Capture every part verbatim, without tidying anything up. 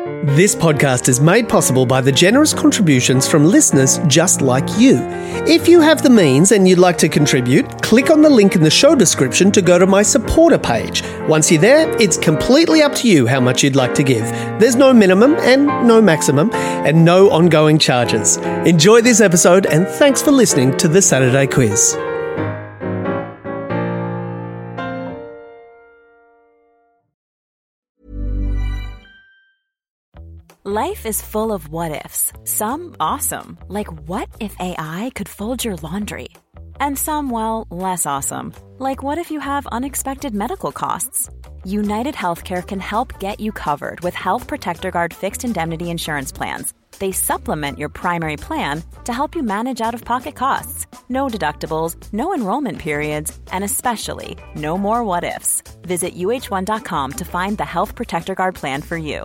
This podcast is made possible by the generous contributions from listeners just like you. If you have the means and you'd like to contribute, click on the link in the show description to go to my supporter page. Once you're there, it's completely up to you how much you'd like to give. There's no minimum and no maximum and no ongoing charges. Enjoy this episode and thanks for listening to the Saturday Quiz. Life is full of what-ifs, some awesome, like what if A I could fold your laundry? And some, well, less awesome, like what if you have unexpected medical costs? United Healthcare can help get you covered with Health Protector Guard fixed indemnity insurance plans. They supplement your primary plan to help you manage out-of-pocket costs. No deductibles, no enrollment periods, and especially no more what-ifs. Visit U H one dot com to find the Health Protector Guard plan for you.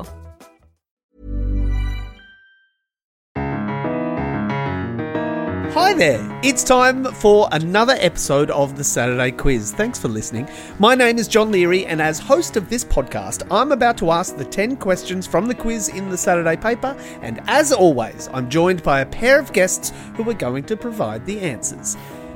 Hi there, it's time for another episode of the Saturday Quiz. Thanks for listening. My name is John Leary, and as host of this podcast, I'm about to ask the ten questions from the quiz in the Saturday paper, and as always, I'm joined by a pair of guests who are going to provide the answers.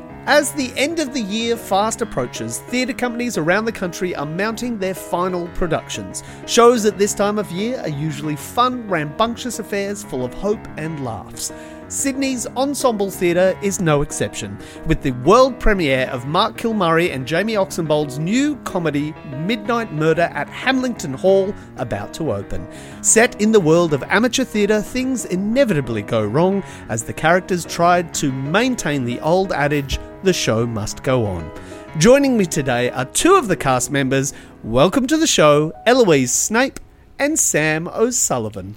As the end of the year fast approaches, theatre companies around the country are mounting their final productions. Shows at this time of year are usually fun, rambunctious affairs full of hope and laughs. Sydney's Ensemble Theatre is no exception, with the world premiere of Mark Kilmurray and Jamie Oxenbold's new comedy Midnight Murder at Hamilton Hall about to open. Set in the world of amateur theatre, things inevitably go wrong as the characters tried to maintain the old adage, the show must go on. Joining me today are two of the cast members. Welcome to the show, Eloise Snape and Sam O'Sullivan.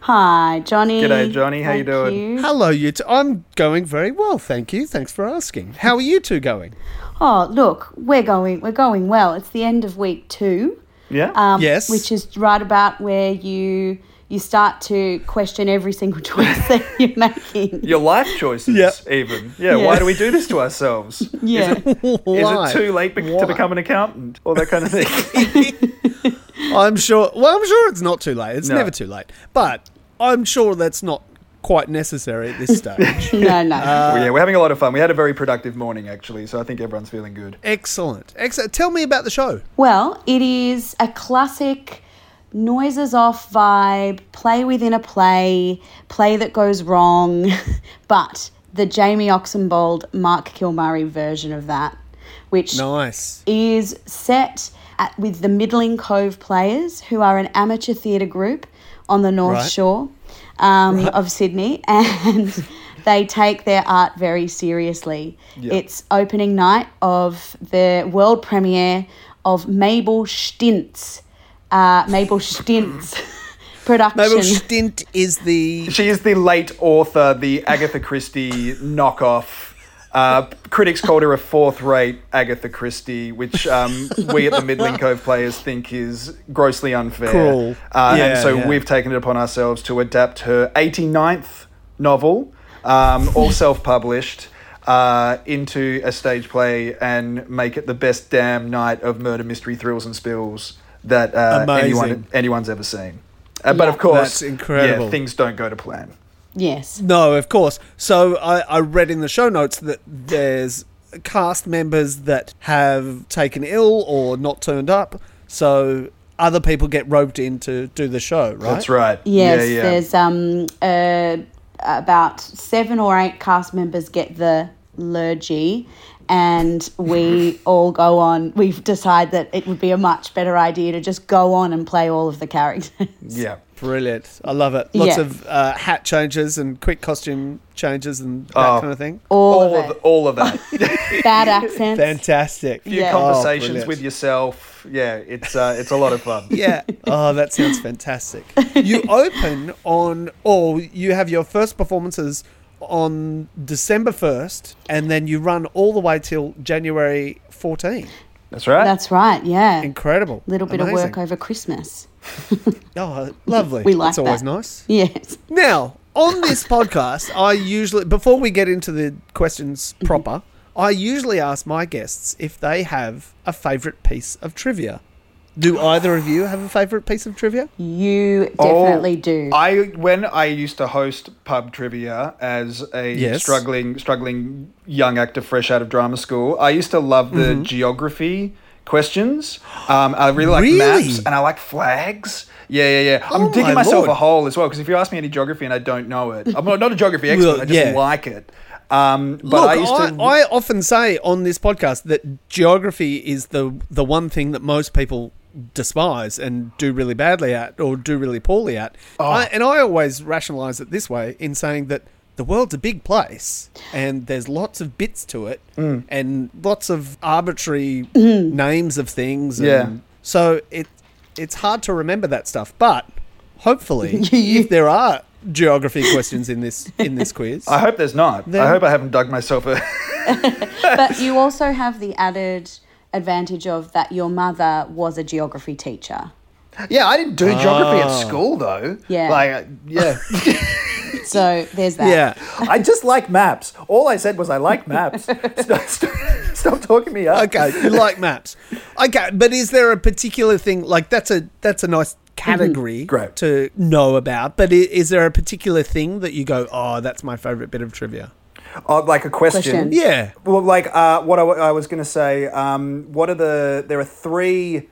Hi, Johnny. G'day, Johnny. How Thank you doing? you. Hello, you two. I'm going very well, thank you. Thanks for asking. How are you two going? Oh, look, we're going. We're going well. It's the end of week two. Yeah. Um, Yes. Which is right about where you you start to question every single choice that you're making. Your life choices, Yep. even. Yeah, Yeah. Why do we do this to ourselves? Yeah. Is it, Why? is it too late be- Why? to become an accountant? All that kind of thing. I'm sure. Well, I'm sure it's not too late. It's No. never too late. But I'm sure that's not quite necessary at this stage. No, no. well, yeah, we're having a lot of fun. We had a very productive morning, actually, so I think everyone's feeling good. Excellent. Excellent. Tell me about the show. Well, it is a classic noises off vibe, play within a play, play that goes wrong, but the Jamie Oxenbold, Mark Kilmurray version of that, which Nice. is set at, with the Middling Cove Players, who are an amateur theatre group on the North Right. Shore um, Right. of Sydney, and they take their art very seriously. Yeah. It's opening night of the world premiere of Mabel Stint's, uh, Mabel Stint's production. Mabel Stint is the... She is the late author, the Agatha Christie knockoff. Uh, critics called her a fourth-rate Agatha Christie, which um, we at the Middling Cove Players think is grossly unfair. Cruel. Uh, Yeah, and so yeah. we've taken it upon ourselves to adapt her eighty-ninth novel, um, all self-published, uh, into a stage play and make it the best damn night of murder, mystery, thrills and spills that uh, Amazing. anyone anyone's ever seen. Uh, but Yeah. of course, That's incredible. yeah, things don't go to plan. Yes. No, of course. So I, I read in the show notes that there's cast members that have taken ill or not turned up, so other people get roped in to do the show, right? That's right. Yes, yeah, yeah. there's um uh, about seven or eight cast members get the lurgy, and we all go on. We've decided that it would be a much better idea to just go on and play all of the characters. Yeah. Brilliant. I love it. Lots Yeah. of uh, hat changes and quick costume changes and that Oh. kind of thing. All, All of of, it. all of that. Bad accents. Fantastic. Few Yeah. conversations Oh, brilliant. with yourself. Yeah, it's uh, it's a lot of fun. Yeah. Oh, that sounds fantastic. You open on, or you have your first performances on December first, and then you run all the way till January fourteenth. That's right. That's right, yeah. Incredible. Little bit Amazing. of work over Christmas. Oh, lovely. We like That's always that. nice. Yes. Now, on this podcast, I usually, before we get into the questions proper, I usually ask my guests if they have a favourite piece of trivia. Do either of you have a favourite piece of trivia? You definitely Oh, do. I when I used to host pub trivia as a Yes. struggling struggling young actor fresh out of drama school, I used to love the Mm-hmm. geography questions. Um, I really like Really? maps and I like flags. Yeah, yeah, yeah. I'm Oh, digging my myself Lord. a hole as well because if you ask me any geography and I don't know it, I'm not, not a geography expert. Well, I just yeah. like it. Um, but Look, I used I, to. I often say on this podcast that geography is the the one thing that most people despise and do really badly at or do really poorly at. Oh. I, and I always rationalise it this way in saying that the world's a big place and there's lots of bits to it Mm. and lots of arbitrary names of things. And Yeah. So it it's hard to remember that stuff. But hopefully, You- if there are geography questions in this in this quiz, I hope there's not. Then- I hope I haven't dug myself a. But you also have the added advantage of that your mother was a geography teacher. Yeah, I didn't do geography at Oh. school though. Yeah. Like, uh, yeah. So there's that. yeah. I just like maps. All I said was I like maps. Stop, stop, stop talking me up. Okay, you like maps. Okay, but is there a particular thing like that's a that's a nice category Great. to know about? But i- is there a particular thing that you go, oh, that's my favorite bit of trivia? Oh, like a question. Question. Yeah. Well, like uh, what I, w- I was going to say. Um, what are the? There are three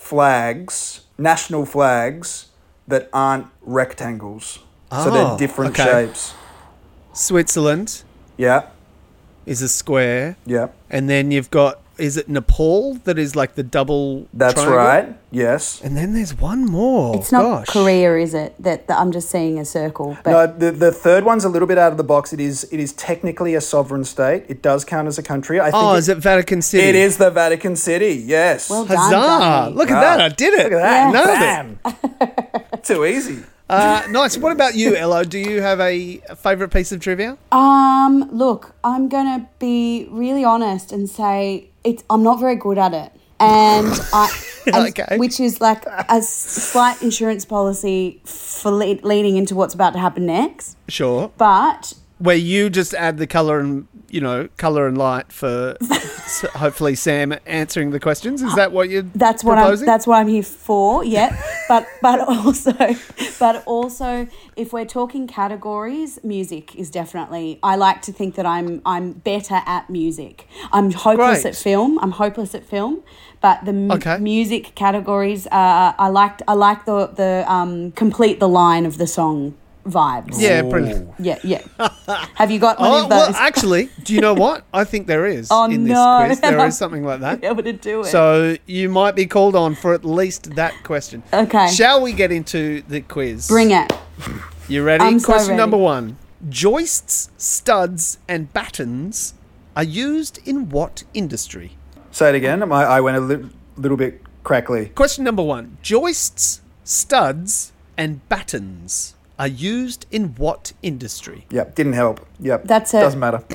flags, national flags, that aren't rectangles. so Oh, they're different okay. shapes. Switzerland Yeah, is a square, yeah. and then you've got is it Nepal that is like the double? That's triangle? right. Yes. And then there's one more. It's not Gosh. Korea, is it? That, that I'm just seeing a circle. But No, the, the third one's a little bit out of the box. It is it is technically a sovereign state. It does count as a country. I think Oh, it- is it Vatican City? It is the Vatican City. Yes. well done, Huzzah! Johnny. Look at Wow. that! I did it. Look at that. Nailed it. Bam. Too easy. Uh, nice. What about you, Ello? Do you have a favourite piece of trivia? Um, look, I'm gonna be really honest and say it's I'm not very good at it, and I, and- Okay. which is like a slight insurance policy for le- leading into what's about to happen next. Sure. But Where you just add the colour and, you know, colour and light for s- hopefully Sam answering the questions. Is that what you're that's what I'm proposing? that's what I'm here for. Yeah, but but also but also if we're talking categories, music is definitely. I like to think that I'm I'm better at music. I'm hopeless Great. at film. I'm hopeless at film, but the m- Okay. music categories. Uh, I liked I like the the um complete the line of the song vibes. Yeah, brilliant. yeah, yeah. Have you got one Oh, of well, those? actually, do you know what? I think there is Oh, in this no. quiz. There is something like that. be able to do it. So you might be called on for at least that question. Okay. Shall we get into the quiz? Bring it. You ready? I'm so Question ready. number one. Joists, studs, and battens are used in what industry? Say it again. I, I went a li- little bit crackly. Question number one. Joists, studs, and battens are used in what industry? Yep. Didn't help. Yep. That's a- Doesn't matter.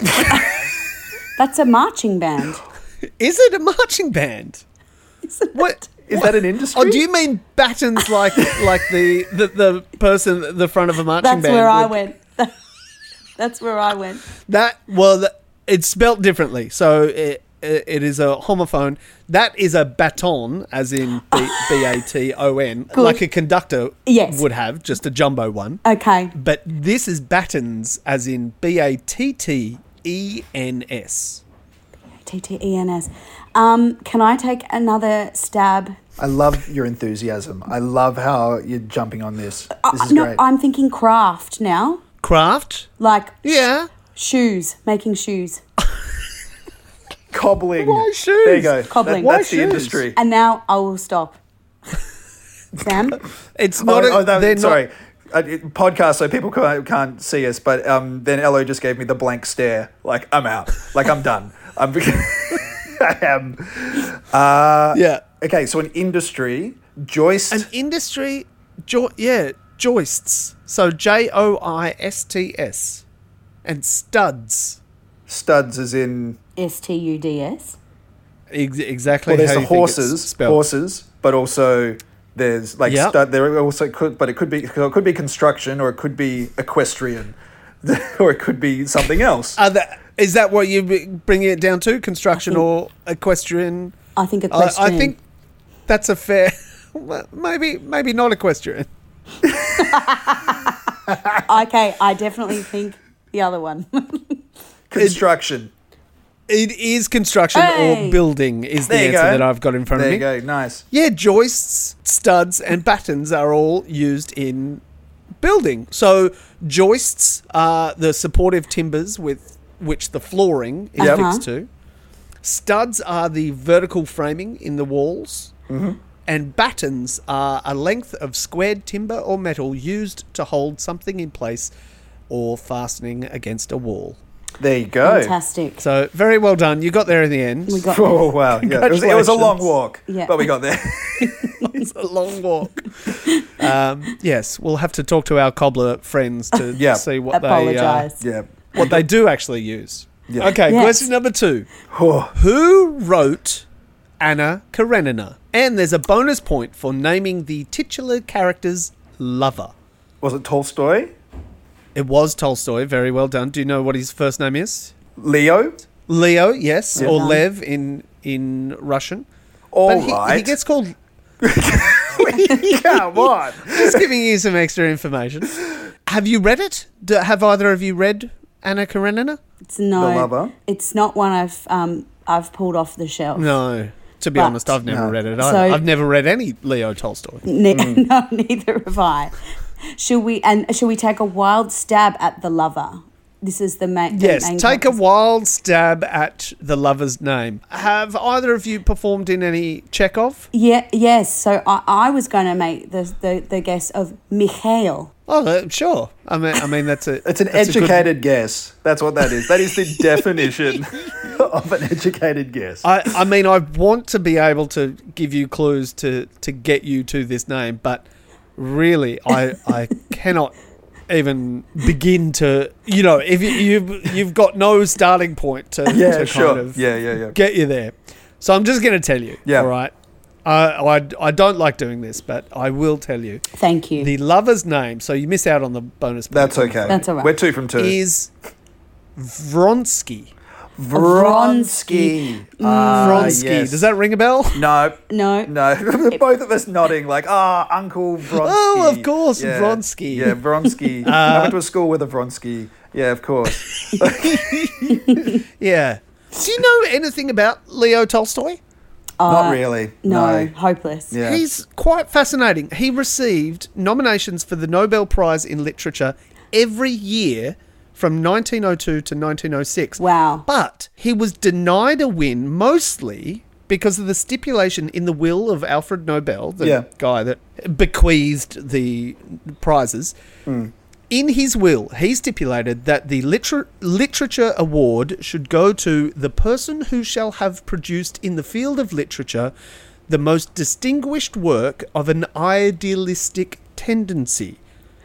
That's a marching band. Is it a marching band? What? Is that an industry? Oh, do you mean battens like like the, the, the person at the front of a marching That's band? where I would- went. That's where I went. That well, that, it's spelt differently. So it, it, it is a homophone. That is a baton, as in B A T O N, Good. like a conductor Yes. would have, just a jumbo one. Okay. But this is battens, as in B A T T E N S. T T E N S. Um, can I take another stab? I love your enthusiasm. I love how you're jumping on this. This Uh, is no, great. I'm thinking craft now. Craft? Like Yeah. shoes, making shoes. Cobbling. Why shoes? There you go. Cobbling. That- Why that's the shoes? industry. And now I will stop. Sam? It's Oh, not. oh, a, that- they're sorry. Not, Uh, it- podcast, so people can't, can't see us, but um, then Ello just gave me the blank stare. Like, I'm out. Like, I'm done. I'm. I am. Uh, yeah. okay, so an industry, joist. An industry. Jo- yeah. Joists. So J O I S T S. And studs. studs as in. S T U D S. Ex- exactly Well, there's how the you think it's horses, spelled. horses, but also there's like Yep. stud. There also could, but it could be, so it could be construction, or it could be equestrian, or it could be something else. Are that, is that what you bringing it down to? Construction I think- or equestrian? I think I, equestrian. I think That's a fair, maybe maybe not equestrian. Okay, I definitely think the other one. Construction. It is construction Hey! or building is the There you answer go. that I've got in front There of you me. go. Nice. Yeah, joists, studs, and battens are all used in building. So joists are the supportive timbers with which the flooring is Yep. fixed to. Studs are the vertical framing in the walls. Mm-hmm. And battens are a length of squared timber or metal used to hold something in place or fastening against a wall. There you go. Fantastic. So very well done. You got there in the end. We got Oh, wow. Yeah. It, was, it was a long Congratulations. walk, Yeah. but we got there. It's a long walk. Um, yes, we'll have to talk to our cobbler friends to Yeah. see what they apologise. yeah. uh, what they do actually use. Yeah. Okay, Yes. question number two. Oh, Who wrote Anna Karenina? And there's a bonus point for naming the titular character's lover. was it Tolstoy? It was Tolstoy. Very well done. Do you know what his first name is? Leo? Leo, yes, Yeah. or Done. Lev in in Russian. All But he, right. he gets called. Come on. Just giving you some extra information. Have you read it? Do, have either of you read Anna Karenina? It's no, The Lover? it's not one I've um I've pulled off the shelf. No. To be But- honest, I've never No. read it. So- I, I've never read any Leo Tolstoy. Ne- Mm. no, neither have I. Should we and should we take a wild stab at the lover? This is the main. the Yes, main take a character's- wild stab at the lover's name. Have either of you performed in any Chekhov? Yeah. Yes. So I, I was going to make the, the the guess of Mikhail. Oh, uh, sure. I mean, I mean that's a. It's an that's a good- educated guess. That's what that is. That is the definition of an educated guess. I, I mean, I want to be able to give you clues to, to get you to this name, but really, I I cannot even begin to. You know, if you, you've you've got no starting point to, yeah, to sure. kind of yeah, yeah, yeah. get you there. So I'm just going to tell you. Yeah. All right. I, I I don't like doing this, but I will tell you. Thank you. The lover's name, so you miss out on the bonus. point, That's okay. That's all right. We're two from two. Is Vronsky. Vronsky. Ah, Vronsky. yes. Does that ring a bell? No. no. No. Both of us nodding like, ah, Uncle Vronsky. Oh, of course, yeah. Vronsky. Yeah, Vronsky. I went to a school with a Vronsky. Yeah, of course. Yeah. Do you know anything about Leo Tolstoy? Not really. No. No. Hopeless. Yeah. He's quite fascinating. He received nominations for the Nobel Prize in Literature every year from nineteen oh two to nineteen oh six. Wow. But he was denied a win mostly because of the stipulation in the will of Alfred Nobel, the Yeah. guy that bequeathed the prizes. In his will, he stipulated that the liter- literature award should go to the person who shall have produced in the field of literature the most distinguished work of an idealistic tendency.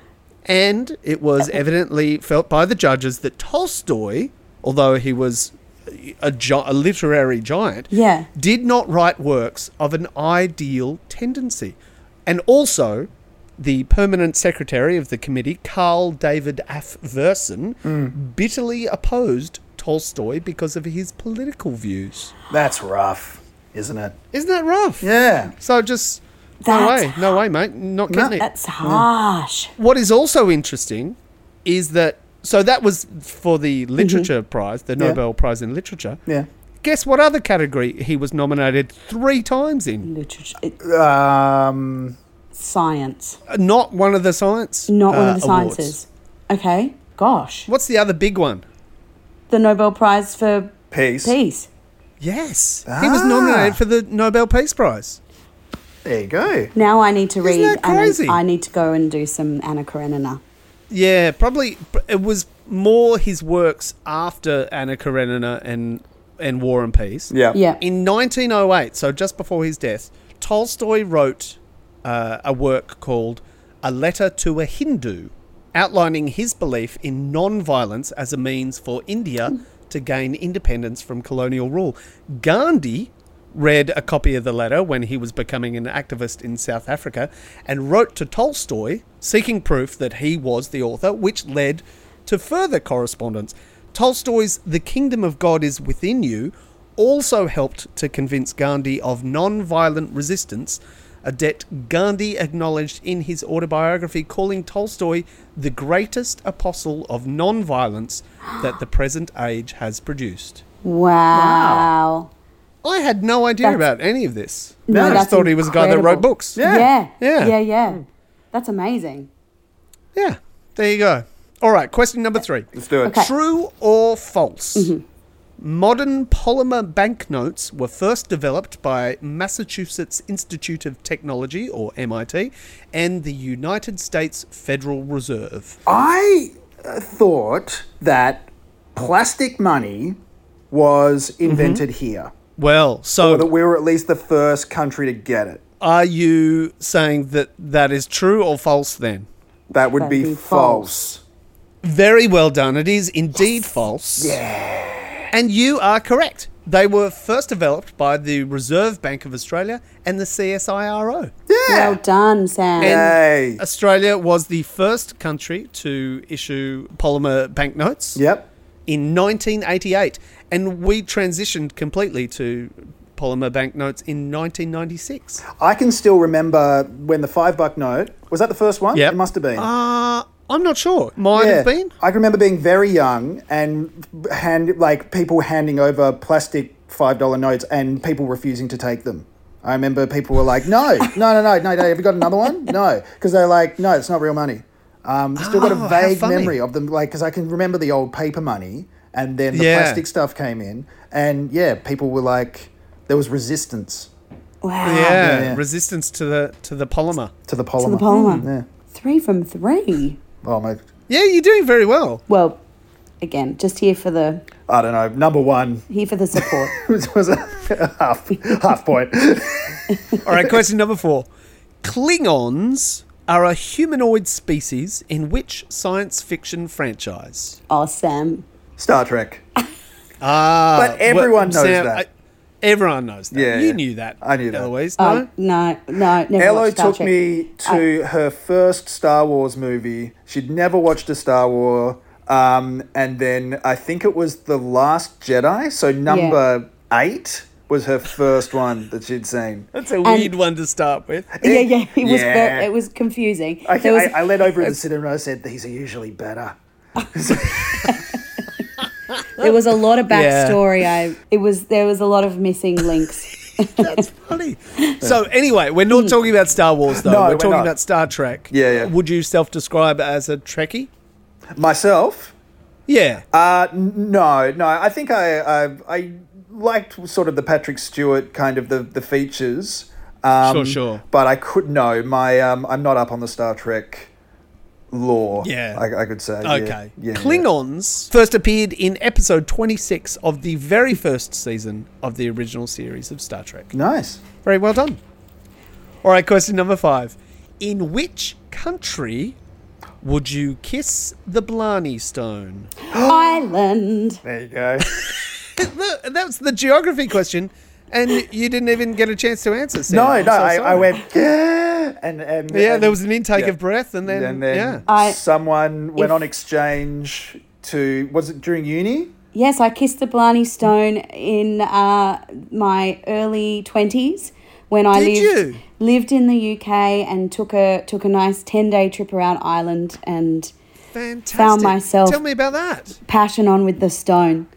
And it was evidently felt by the judges that Tolstoy, although he was a, gi- a literary giant, Yeah. did not write works of an ideal tendency. And also, the permanent secretary of the committee, Carl David Af Versen, bitterly opposed Tolstoy because of his political views. That's rough, isn't it? Isn't that rough? Yeah. So just, no That's- way, no way, mate, not getting it. That's harsh. What is also interesting is that, so that was for the literature prize, the Yeah. Nobel Prize in Literature. Yeah. Guess what other category he was nominated three times in? Literature. It, Um, science. Not one of the science Not one uh, of the awards. sciences. Okay. Gosh. What's the other big one? The Nobel Prize for peace. Peace. Yes. He was Ah. nominated for the Nobel Peace Prize. There you go. Now I need to Isn't read. that crazy? And I need to go and do some Anna Karenina. Yeah, probably it was more his works after Anna Karenina and and War and Peace. Yeah. Yeah. In nineteen oh eight, so just before his death, Tolstoy wrote uh, a work called A Letter to a Hindu, outlining his belief in non-violence as a means for India to gain independence from colonial rule. Gandhi read a copy of the letter when he was becoming an activist in South Africa and wrote to Tolstoy seeking proof that he was the author, which led to further correspondence. Tolstoy's The Kingdom of God is Within You also helped to convince Gandhi of non-violent resistance, a debt Gandhi acknowledged in his autobiography, calling Tolstoy the greatest apostle of non-violence that the present age has produced. Wow. I had no idea That's- about any of this. No, I just that's thought he was a guy that wrote incredible. books. Yeah. Yeah. Yeah. Yeah, yeah. That's amazing. Yeah, there you go. All right, question number three. Let's do it. Okay. True or false? Modern polymer banknotes were first developed by Massachusetts Institute of Technology, or M I T, and the United States Federal Reserve. I uh, thought that plastic money was invented here, Well, or so that we were at least the first country to get it. are you saying that that is true or false then? That would That'd be, be false. Very well done. It is indeed false. Yeah. And you are correct. They were first developed by the Reserve Bank of Australia and the C S I R O. Well done, Sam. Yay. Australia was the first country to issue polymer banknotes Yep. in nineteen eighty-eight, and we transitioned completely to polymer banknotes in nineteen ninety-six. I can still remember when the five buck note, was that the first one? Yep. It must have been. Uh, I'm not sure. Might Yeah. have been. I can remember being very young and hand like people handing over plastic five dollar notes and people refusing to take them. I remember people were like, "No, no, no, no, no, no. Have you got another one? No," because they're like, "No, it's not real money." Um, still got Oh, a how vague funny. memory of them, like because I can remember the old paper money, and then the Yeah. plastic stuff came in, and yeah, people were like, there was resistance Wow. Yeah, Yeah, yeah. resistance to the to the polymer. to the polymer. To the polymer. Yeah. Three from three. Oh my. Yeah, you're doing very well. Well, again, just here for the I don't know. Number one here for the support. was, was a half half point. All right, question number four. Klingons are a humanoid species in which science fiction franchise? Oh, Sam. Star Trek. Ah, But everyone knows Sam, that. I- everyone knows that. Yeah, you yeah. knew that. I knew that. Eloise, no? Oh, no, no, never Elo watched Star took Trek. me to her first Star Wars movie. She'd never watched a Star Wars. Um, and then I think it was The Last Jedi. So number eight was her first one that she'd seen. That's a weird one to start with. Yeah, yeah, it was Yeah. very, it was confusing. I, There was- I, I leaned over in the cinema and I said, these are usually better. there was a lot of Yeah. backstory. I it was there was a lot of missing links. That's funny. So anyway, we're not talking about Star Wars though. No, we're we're talking not. about Star Trek. Yeah, yeah. Would you self-describe as a Trekkie? Myself? Yeah. Uh, n- no, no. I think I, I, I liked sort of the Patrick Stewart kind of the, the features. Um, Sure, sure. But I could no. My um, I'm not up on the Star Trek lore. Yeah. I, I could say. yeah, Okay. Yeah, yeah. Klingons first appeared in episode twenty-six of the very first season of the original series of Star Trek. Nice. Very well done. All right, question number five. In which country would you kiss the Blarney Stone? Island. There you go. That was the geography question, and you didn't even get a chance to answer, Sam. no, I'm no. so I, I sorry. went yeah, and and Yeah, and, there was an intake yeah. of breath, and then, and then yeah. I- someone went if- on exchange to was it during uni? Yes, I kissed the Blarney Stone in uh, my early twenties when I Did lived you? lived in the U K and took a took a nice ten day trip around Ireland and Fantastic. found myself- Tell me about that. passion on with the stone.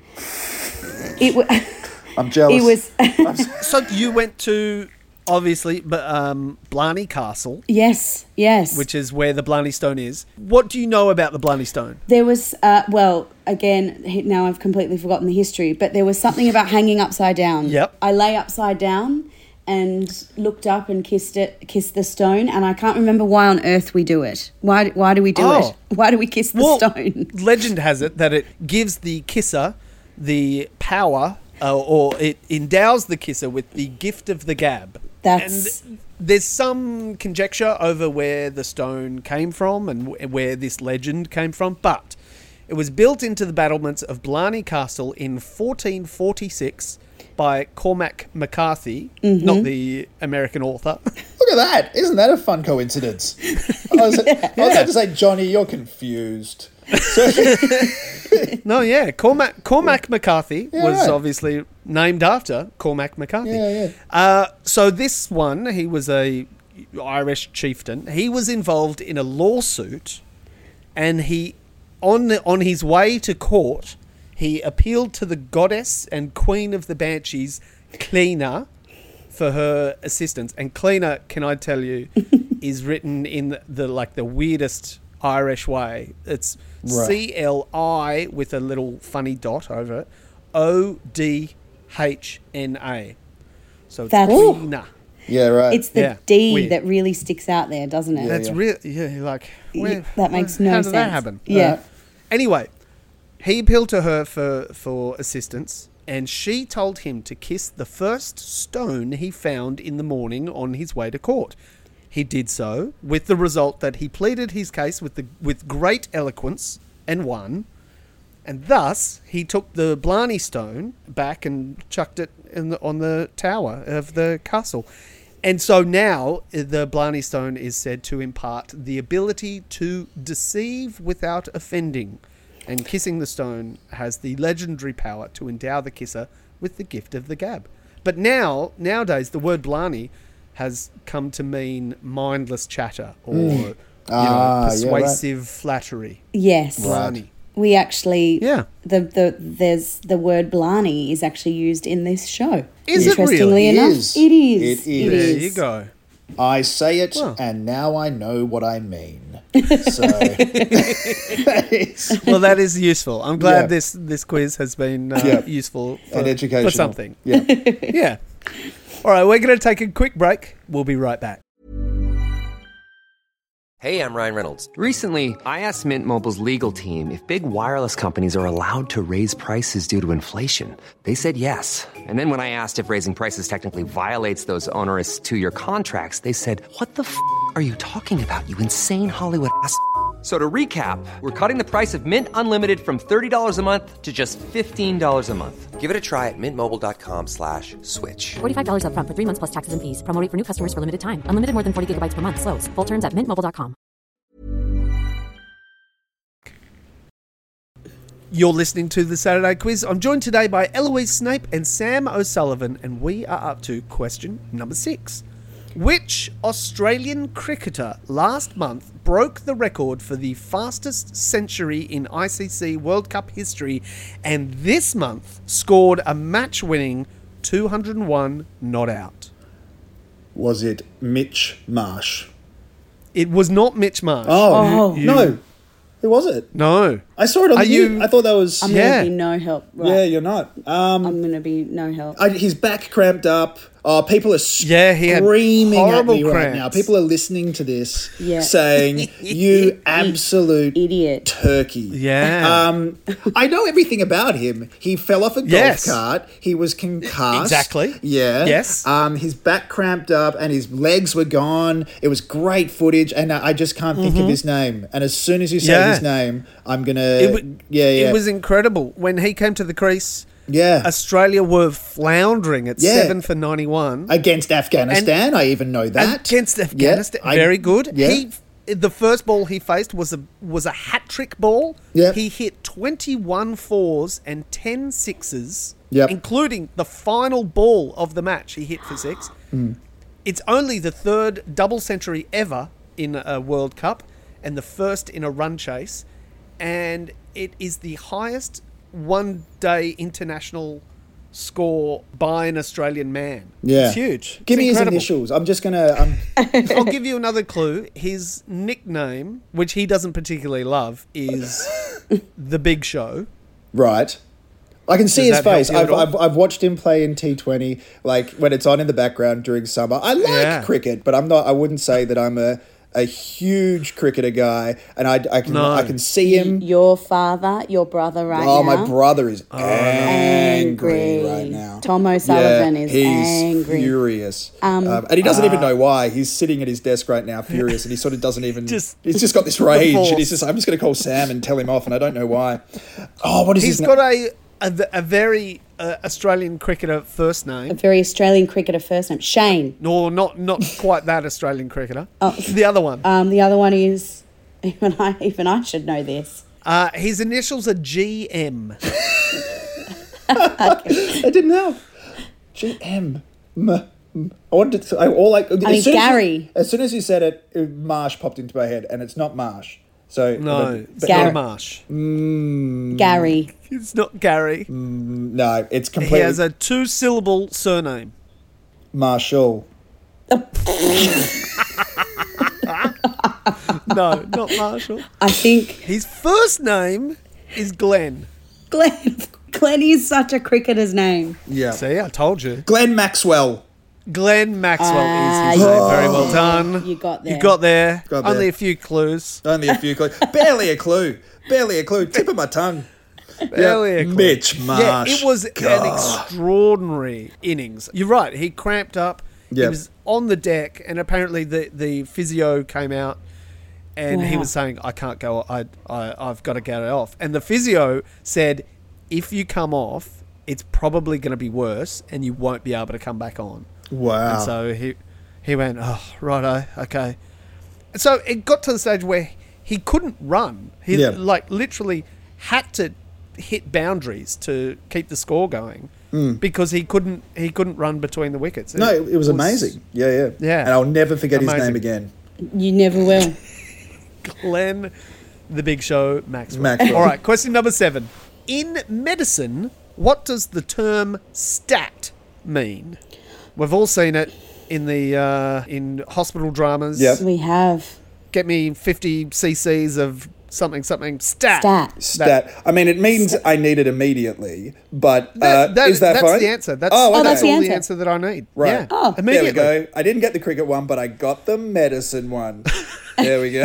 It was I'm jealous. it was So you went to, obviously, but um, Blarney Castle, yes, yes. which is where the Blarney Stone is. What do you know about the Blarney Stone? There was, uh, well, again, he- now I've completely forgotten the history, but there was something about hanging upside down. Yep. I lay upside down and looked up and kissed it, kissed the stone, and I can't remember why on earth we do it. Why, why do we do Oh. it? Why do we kiss the Well, stone? legend has it that it gives the kisser the power, uh, or it endows the kisser with the gift of the gab. That's- And there's some conjecture over where the stone came from and wh- where this legend came from, but it was built into the battlements of Blarney Castle in fourteen forty-six by Cormac McCarthy, Mm-hmm. not the American author. Look at that. Isn't that a fun coincidence? I was, I was about to say, Johnny, you're confused. No, yeah. Cormac, Cormac McCarthy Yeah, was right. obviously named after Cormac McCarthy. Yeah, yeah. Uh, so this one, he was a Irish chieftain. He was involved in a lawsuit, and he, on the, on his way to court, he appealed to the goddess and queen of the Banshees, Cleena, for her assistance. And Cleena, can I tell you, is written in the, the like the weirdest Irish way. It's Right. C L I with a little funny dot over it, O D H N A. So it's That's- Cleena. Yeah, right. It's the Yeah, D weird. that really sticks out there, doesn't it? That's yeah. real. Yeah, you're like, where, that makes where- no how sense. did that happen? Yeah. Right. Anyway, he appealed to her for, for assistance, and she told him to kiss the first stone he found in the morning on his way to court. He did so, with the result that he pleaded his case with the with great eloquence and won. And thus, he took the Blarney stone back and chucked it in the, on the tower of the castle. And so now, the Blarney stone is said to impart the ability to deceive without offending. And kissing the stone has the legendary power to endow the kisser with the gift of the gab. But now, nowadays, the word Blarney has come to mean mindless chatter or you know, Ah, yeah, right. persuasive flattery. Yes. Blarney. We actually, Yeah. the, the there's the word Blarney is actually used in this show. Is it Interestingly really? It enough, is. it is. It is. There you go. I say it, Well. and now I know what I mean. So, that is, Well, that is useful. I'm glad Yeah. this this quiz has been uh, Yeah. useful for, and educational. for something. Yeah. Yeah. All right, we're going to take a quick break. We'll be right back. Hey, I'm Ryan Reynolds. Recently, I asked Mint Mobile's legal team if big wireless companies are allowed to raise prices due to inflation. They said yes. And then when I asked if raising prices technically violates those onerous two-year contracts, they said, "What the f*** are you talking about, you insane Hollywood ass?" So to recap, we're cutting the price of Mint Unlimited from thirty dollars a month to just fifteen dollars a month. Give it a try at mintmobile.com slash switch. forty-five dollars up front for three months plus taxes and fees. Promo rate for new customers for limited time. Unlimited more than forty gigabytes per month. Slows full terms at mint mobile dot com. You're listening to the Saturday Quiz. I'm joined today by Eloise Snape and Sam O'Sullivan, and we are up to question number six. Which Australian cricketer last month broke the record for the fastest century in I C C World Cup history, and this month scored a match-winning two hundred one not out? Was it Mitch Marsh? It was not Mitch Marsh. Oh, You- no. Who was it? No. I saw it on Are the news. you- I thought that was... I'm Yeah. gonna be no help. Right. Yeah, you're not. Um, I'm gonna be no help. I, his back cramped up. Oh, people are Yeah, he had screaming at horrible me right cramps. now. People are listening to this Yeah. saying, "You absolute Idiot. turkey." Yeah. Um, I know everything about him. He fell off a golf Yes. cart. He was concussed. Exactly. Yeah. Yes. Um, his back cramped up and his legs were gone. It was great footage, and I just can't think of his name. And as soon as you say Mm-hmm. Yeah. his name, I'm gonna. It, wa- yeah, yeah. it was incredible. When he came to the crease, yeah. Australia were floundering at Yeah. seven for ninety-one. Against Afghanistan, I even know that. Against Afghanistan. Yeah, I- Very good. Yeah. He the first ball he faced was a was a hat trick ball. Yep. He hit twenty-one fours and ten sixes, Yep. including the final ball of the match he hit for six. Mm. It's only the third double century ever in a World Cup and the first in a run chase, and it is the highest one day international score by an Australian man. Yeah. It's huge. Give It's me incredible. his initials. I'm just gonna. Um, I'll give you another clue. His nickname, which he doesn't particularly love, is The Big Show. right. I can see Does his that help face. you at I've, all? I've I've watched him play in T twenty, like when it's on in the background during summer. I like Yeah. cricket, but I'm not. I wouldn't say that I'm a, a huge cricketer guy, and I, I can No. I can see him. Your father, your brother, right Oh, now. my brother is angry, Angry. right now. Tom O'Sullivan yeah, is he's angry. furious, um, and he doesn't even know why. He's sitting at his desk right now, furious, and he sort of doesn't even. Just- he's just got this rage, force. and he's just. I'm just going to call Sam and tell him off, and I don't know why. Oh, what is He's his got name? a a, a very uh, Australian cricketer first A name. very Australian cricketer first name. Shane. No, not not quite that Australian cricketer. Oh. The other one. Um, the other one is even I even I should know this. Uh, his initials are G M. I didn't know. G M. M. M. I wanted to. I all like. I mean, Gary. As soon as you said it, it, Marsh popped into my head, and it's not Marsh. So No, but- it's Gary. not Marsh. Gary. It's not Gary. no, it's He completely has a two-syllable surname. Marshall. No, not Marshall. I think His first name is Glenn. Glenn. Glenn is such a cricketer's name. Yeah. See, I told you. Glenn Maxwell. Glenn Maxwell Ah, is his you- name. Very well done. You got there. You got there. Got Only there. a few clues. Only a few clues. Barely a clue. Barely a clue. Tip of my tongue. Barely a clue. Mitch Marsh. Yeah, it was an extraordinary innings. You're right. He cramped up. He Yep. was on the deck, and apparently the, the physio came out, and he Wow. was saying, "I can't go. I, I I've got to get it off." And the physio said, "If you come off, it's probably going to be worse, and you won't be able to come back on." Wow. And so he he went, "Oh, righto, okay." So it got to the stage where he couldn't run. He Yeah. like literally had to hit boundaries to keep the score going because he couldn't he couldn't run between the wickets. no, it, it was amazing. Yeah, yeah. Yeah. And I'll never forget his Amazing. name again. You never will. Glenn, the Big Show, Maxwell. Maxwell. All right, question number seven. In medicine, what does the term stat mean? We've all seen it in the uh, in hospital dramas. Yep. We have Get me fifty cc's of something something stat. stat. Stat. I mean, it means I need it immediately, but uh, That- that- is that that's fine? the answer. That's, oh, okay. that's the all answer. the answer that I need. Right. Yeah. Oh. There Immediately. we go. I didn't get the cricket one, but I got the medicine one. There we go.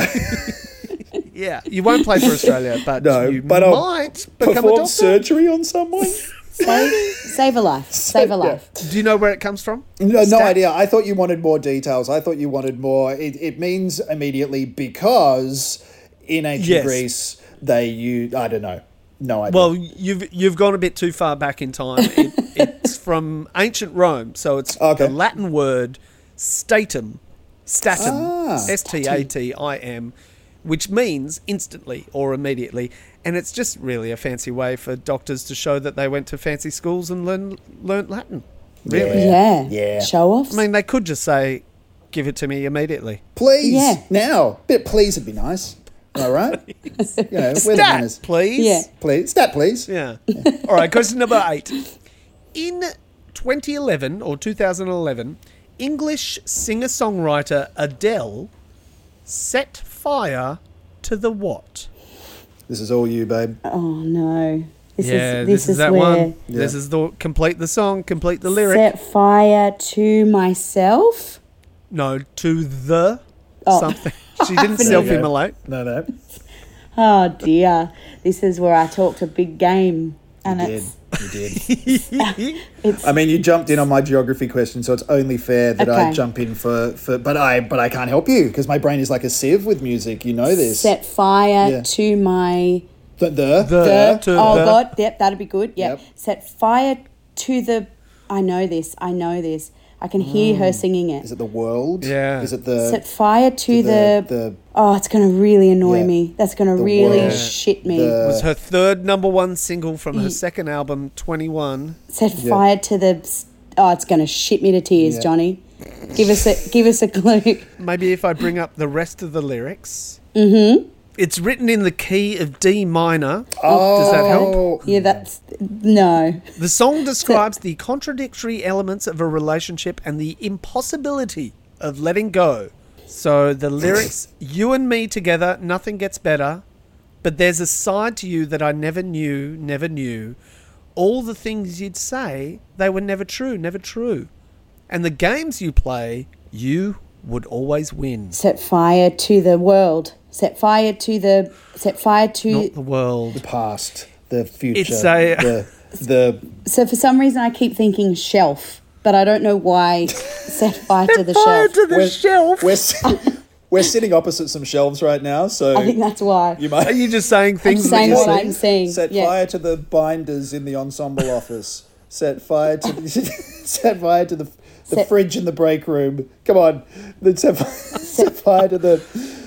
Yeah. You won't play for Australia, but No, you but I'll might become a Perform doctor. surgery on someone? Save, save a life. Save a life. Do you know where it comes from? No, no Stat? idea. I thought you wanted more details. I thought you wanted more. It, it means immediately because in ancient Yes. Greece they use. I don't know. No idea. Well, you've you've gone a bit too far back in time. It, it's from ancient Rome, so it's Okay. the Latin word statum, statum, Ah. S T A T I M, which means instantly or immediately, and it's just really a fancy way for doctors to show that they went to fancy schools and learn learnt Latin. Really, Yeah. Yeah. Show offs. I mean, they could just say, "Give it to me immediately." please. Yeah. Now. Bit please would be nice. Am I right? You know, we're the Stat, manners. please. Yeah. Please. Stat, please. Yeah. All right, question number eight. In twenty eleven or two thousand eleven, English singer-songwriter Adele set fire to the what? This is all you, babe. oh no. This yeah, is this, this, is, that where one. This is the complete the song, complete the lyric. set fire to myself. No, to the Oh. something. She didn't There you go. self-immolate. No, no. Oh dear. This is where I talked a big game. And You did. it's You did. it's I mean, you jumped in on my geography question, so it's only fair that I Okay. jump in for, for but I but I can't help you because my brain is like a sieve with music. You know this. set fire Yeah. to my The the, The- the, to oh the- god, yep, that'd be good. Yep. Yep. Set fire to the I know this, I know this. I can hear her singing it. is it the world? Yeah. Is it the Set fire to the, the, the oh, it's gonna really annoy Yeah. me. That's gonna The really world. shit me. The- It was her third number one single from her Ye- second album, twenty-one. Set fire to the oh, it's gonna shit me to tears, Yeah. Johnny. Give us a give us a clue. Maybe if I bring up the rest of the lyrics. Mm-hmm. It's written in the key of D minor. Does that help? Oh, Yeah, that's no. The song describes the contradictory elements of a relationship and the impossibility of letting go. So the lyrics, you and me together, nothing gets better, but there's a side to you that I never knew, never knew. All the things you'd say, they were never true, never true. And the games you play, you would always win. Set fire to the world. Set fire to the set fire to Not the world. past, the future. It's a- the the So for some reason I keep thinking shelf, but I don't know why. Set fire to the Fire shelf. to the we're, shelf. We're si- we're sitting opposite some shelves right now, so I think that's why. you Are might you just saying I'm things just that saying you what see? I'm seeing. set yeah. fire to the binders in the ensemble office. Set fire to the, set fire to the the Set- fridge in the break room. Come on, Then set, fi- set fire to the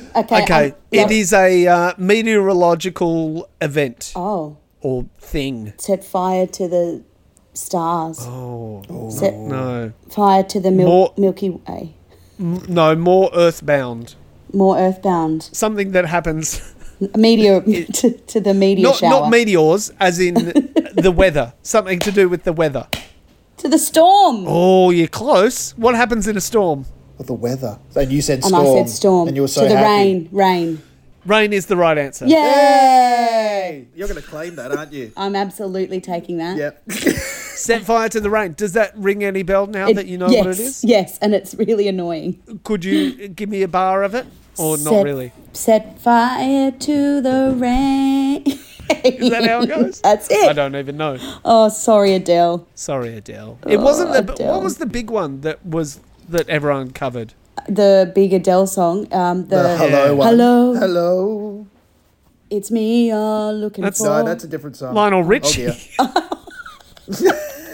Okay. Okay, um, it love- is a uh, meteorological event Oh, or thing. set fire to the stars. Oh, Set no. fire to the mil- More- Milky Way. M- No, more earthbound. More earthbound. Something that happens, A meteor to, to the meteor not shower. not meteors, as in the weather. Something to do with the weather. to the storm. Oh, you're close. What happens in a storm? With the weather. And you said and storm. I said storm. And you were so to the happy. rain. Rain. Rain is the right answer. Yay! Hey! You're going to claim that, aren't you? I'm absolutely taking that. Yep. Set fire to the rain. Does that ring any bell now It- that you know yes, what it is? Yes, and it's really annoying. Could you give me a bar of it? Or not Set- really? Set fire to the rain. Is that how it goes? That's it. I don't even know. Oh, sorry, Adele. Sorry, Adele. It wasn't the. Adele. What was the big one that was that everyone covered? The big Adele song. Um, the, The hello one. Hello. Hello. It's me you're looking That's- for. No, that's a different song. Lionel Oh, Richie. dear.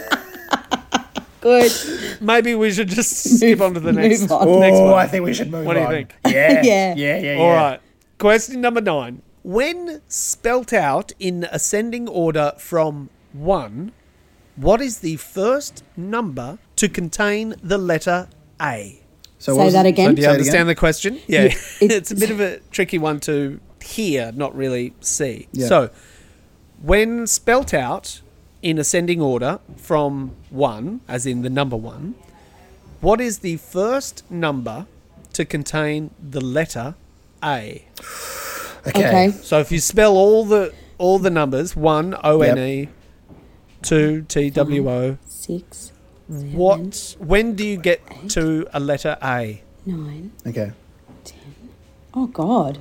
Good. Maybe we should just skip on to the next, move on. Oh, next one. I think we should move What do you on. think? Yeah. Yeah. Yeah, yeah, yeah. All right. Question number nine. When spelt out in ascending order from one, what is the first number to contain the letter A? So Say what was that it? again. So do you Say it understand again. the question? Yeah. Yeah, it- it's a bit of a tricky one to hear, not really see. Yeah. So, when spelt out in ascending order from one, as in the number one, what is the first number to contain the letter A? Okay. Okay. So if you spell all the all the numbers, one O N E, two T W O, Six, what when do you get to a letter A? nine, Okay. oh God.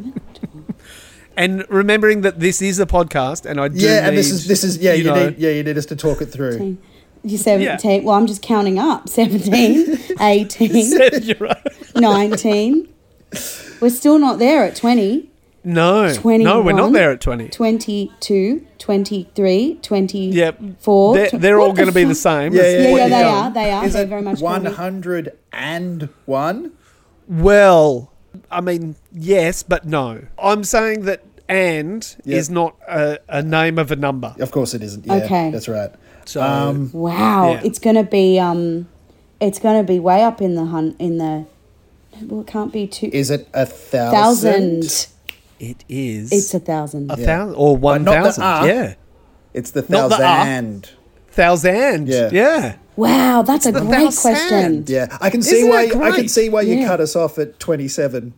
And remembering that this is a podcast, and I do Yeah, and this need, is this is yeah, you, know, need yeah, you need us to talk it through. seventeen. You seventeen. Well, I'm just counting up. seventeen, eighteen, You're right. nineteen. We're still not there at twenty. No, no, we're not twenty-one, there at twenty. twenty-two, twenty-three, Yep, twenty-four. they're, tw- they're what all going to be fuck? the same. Yeah, as yeah, Yeah, what yeah, you've they done. are. They are. Is They're it very much one correct. hundred and one? Well, I mean, yes, but no. I'm saying that and Yeah. is not a, a name of a number. Of course it isn't. Yeah, Okay. that's right. So Um, Wow, Yeah. it's gonna be um, it's gonna be way up in the hun in the. Well, it can't be two Is it a thousand? thousand. it is. It's a thousand. a thousand or one not the thousand. R. Yeah, It's the Not the R. thousand. thousand. Yeah. yeah. Wow, that's a the great thousand. question. Yeah, I can see Isn't why that I can great? see why you Yeah. cut us off at twenty-seven.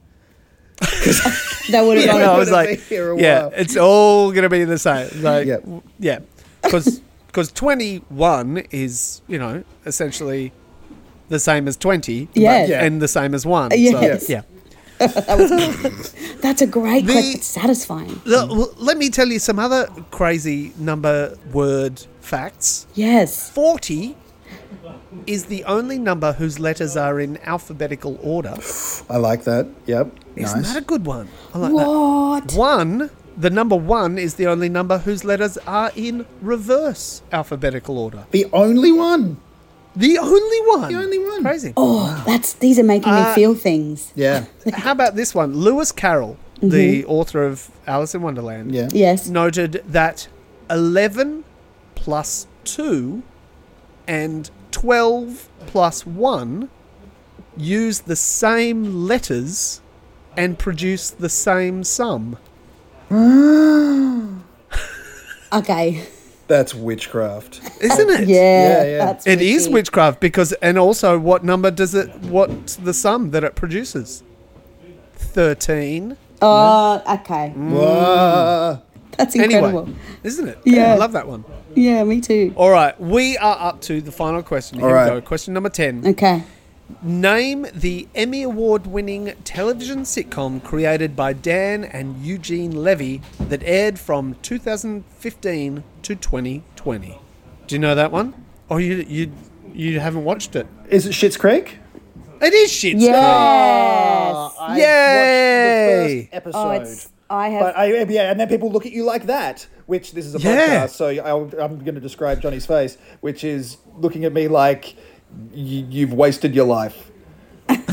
That would have Yeah. gone. I We're was gonna like, be here a yeah, while. it's all going to be the same. Like, Yeah. yeah, because because twenty-one is, you know, essentially the same as twenty, but- Yeah. Yeah. and the same as one. Yes. So, yeah. That's a great The- question. It's satisfying. L- well, let me tell you some other crazy number word facts. Yes. forty is the only number whose letters are in alphabetical order. I like that. Yep. Isn't nice. that a good one? I like What? that. One, the number one is the only number whose letters are in reverse alphabetical order. The only one. The only one. The only one. Crazy. Oh, that's these are making Uh, me feel things. Yeah. How about this one? Lewis Carroll, the author of Alice in Wonderland, Yeah. Yes. noted that eleven plus two and twelve plus one use the same letters and produce the same sum. Okay. That's witchcraft. Isn't it? Yeah. Yeah, yeah. That's It is witchy. witchcraft because, and also what number does it, what's the sum that it produces? thirteen. Oh, okay. Whoa. That's Anyway, incredible. isn't it? Yeah. I love that one. Yeah, me too. All right, we are up to the final question. Here All we right. go. Question number ten. Okay. Name the Emmy Award-winning television sitcom created by Dan and Eugene Levy that aired from two thousand fifteen to twenty twenty. Do you know that one? Oh, you you you haven't watched it? Is it Schitt's Creek? It is shit. Yes. I Yay! watched the first Oh, episode. it's. I have. But I, yeah, and then people look at you like that, which this is a Yeah. podcast, so I'll, I'm going to describe Johnny's face, which is looking at me like y- you've wasted your life.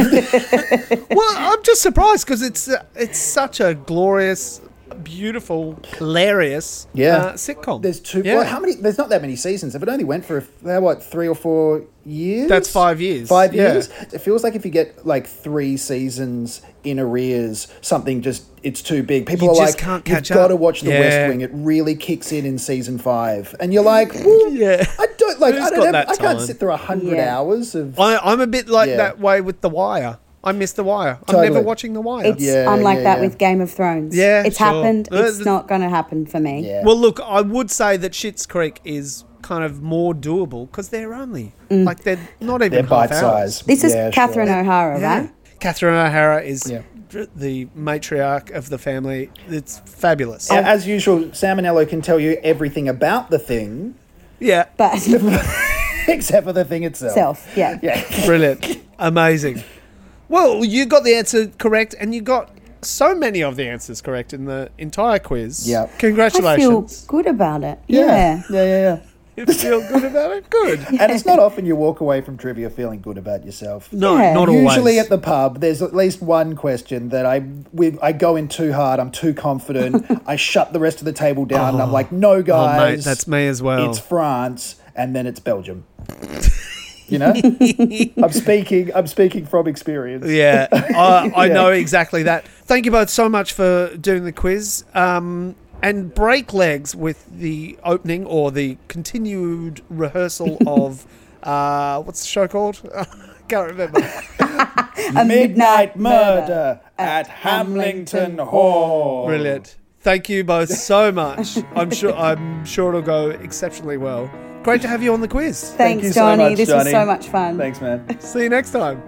Well, I'm just surprised because it's uh, it's such a glorious, beautiful, hilarious Yeah. uh, sitcom. There's two. Yeah. Well, how many? There's not that many seasons. If it only went for uh, what three or four years. That's five years. Five Yeah. years. It feels like if you get like three seasons in arrears, something just it's too big. People You are just like, can't you've catch got to up." watch The Yeah. West Wing. It really kicks in in season five, and you're like, well, Yeah. I don't like. Who's I got don't. Have, that I can't time? sit through a hundred Yeah. hours of. I, I'm a bit like Yeah. that way with The Wire. I miss The Wire. I'm Totally. never watching The Wire. It's, Yeah, I'm like yeah, that yeah. with Game of Thrones. Yeah, It's sure. happened. Uh, It's th- not going to happen for me. Yeah. Well, look, I would say that Schitt's Creek is kind of more doable because they're only like they're not even They're half bite hours. size. This is Yeah, Catherine sure. O'Hara, Yeah. right? Catherine O'Hara is Yeah. the matriarch of the family. It's fabulous. Yeah, as usual, Sam Anello can tell you everything about the thing, Yeah, But except for the thing itself. self, yeah. Yeah. brilliant, amazing. Well, you got the answer correct, and you got so many of the answers correct in the entire quiz. Yeah. I feel Congratulations. good about it. Yeah. Yeah. Yeah. Yeah. Yeah. You feel good about it? Good. And it's not often you walk away from trivia feeling good about yourself. No, Yeah. not always. Usually at the pub, there's at least one question that I we, I go in too hard. I'm too confident. I shut the rest of the table down. and I'm like, no, Oh, guys, mate, that's me as well. It's France, and then it's Belgium. You know, I'm speaking. I'm speaking from experience. Yeah, I, I Yeah. know exactly that. Thank you both so much for doing the quiz. Um, and break legs with the opening or the continued rehearsal of uh, what's the show called? I can't remember. A Midnight Murder at Hamilton Hall. Brilliant. Thank you both so much. I'm sure I'm sure it'll go exceptionally well. Great to have you on the quiz. Thanks, you so Johnny. much, this was Johnny. so much fun. Thanks, man. See you next time.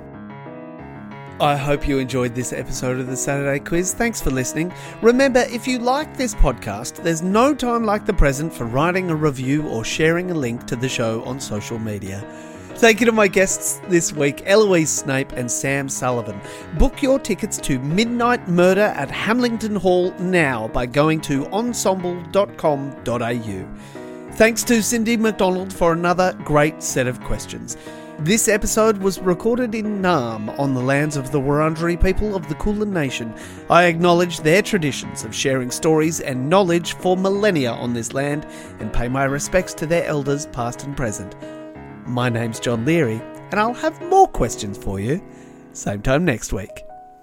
I hope you enjoyed this episode of the Saturday Quiz. Thanks for listening. Remember, if you like this podcast, there's no time like the present for writing a review or sharing a link to the show on social media. Thank you to my guests this week, Eloise Snape and Sam Sullivan. Book your tickets to Midnight Murder at Hamilton Hall now by going to ensemble dot com dot a u. Thanks to Cindy McDonald for another great set of questions. This episode was recorded in Naarm on the lands of the Wurundjeri people of the Kulin Nation. I acknowledge their traditions of sharing stories and knowledge for millennia on this land and pay my respects to their elders past and present. My name's John Leary, and I'll have more questions for you same time next week.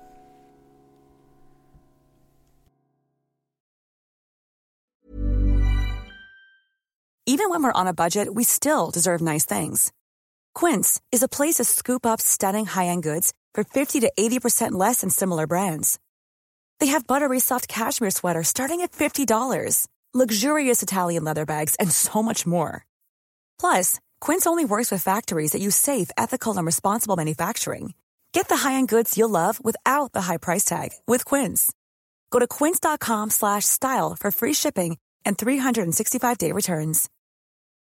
Even when we're on a budget, we still deserve nice things. Quince is a place to scoop up stunning high-end goods for fifty to eighty percent less than similar brands. They have buttery soft cashmere sweaters starting at fifty dollars, luxurious Italian leather bags, and so much more. Plus, Quince only works with factories that use safe, ethical, and responsible manufacturing. Get the high-end goods you'll love without the high price tag with Quince. Go to quince dot com slash style for free shipping and three sixty-five day returns.